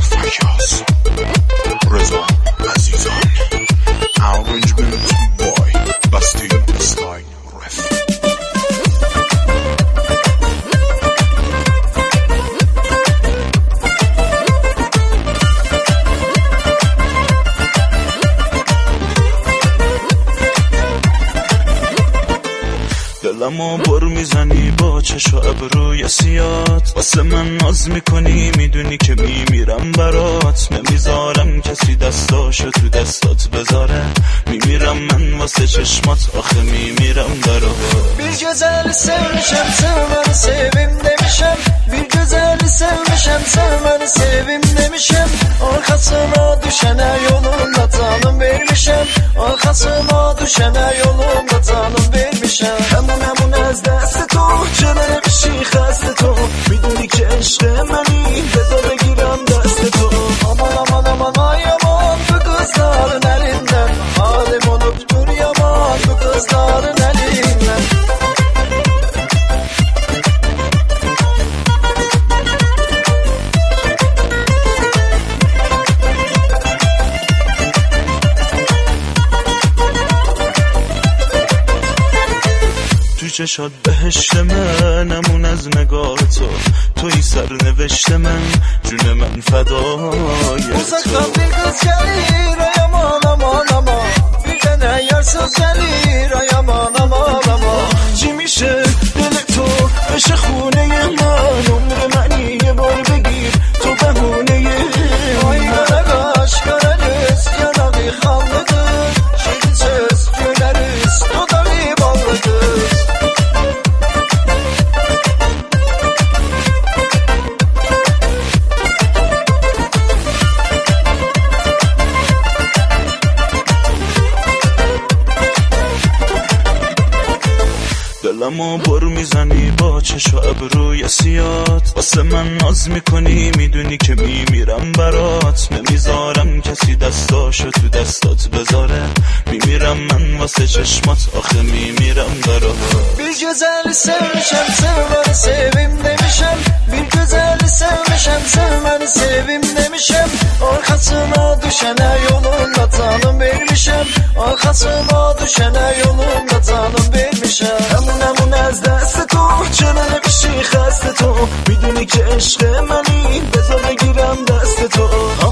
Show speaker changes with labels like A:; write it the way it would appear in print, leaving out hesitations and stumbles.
A: فیاض رضا عزیزان Arrangement boy Basti Stein Ref دلمو بر میزنی با چش و ابروی سیات واسه من ناز میکنی میدونی که میمیرم برات نمیذارم کسی دستاشو تو دستات بذاره میمیرم من واسه چشمات آخه میمیرم برات
B: Bir güzel sevmişem sevmeni sevim demişem Bir güzel sevmişem sevmeni sevim demişem Arkasına düşene yolunda tanım vermişem Arkasına düşene yolunda tanım vermişem همون از دست تو چرا نمیشی خسته تو میدونی که عشق منی بذار بگیرم دست تو aman aman aman ay aman bu kızların elinden halim olup dur yaman bu kızların elinden
C: تو چشات بهشت منمون از نگاه تو توی سرنوشت من جون من فدای تو
B: Uzaktan bir kız gelir ay aman aman aman Bir tane yarsız gelir ay aman aman aman
C: چی میشه دل تو بشه خونه من عمر منی یه بار بگیر تو بهونه
B: Ay kara kaş kara göz yanağı kanlıdır Şirin söz güleriz dudağı ballıdır
C: دلمو بر میزنی با چش و ابروی سیات واسه من ناز میکنی میدونی که میمیرم برات نمیذارم کسی دستاشو تو دستات بذاره میمیرم من واسه چشمات آخه میمیرم برات
B: Bir güzel sevmişem sevmeni sevim demişem Bir güzel sevmişem sevmeni sevim demişem Arkasına düşene yolunda tanım vermişem Arkasına düşene yolunda tanım vermişem
C: همون از دست تو چرا نمیشی خسته تو میدونی که عشق منی بذار بگیرم دست تو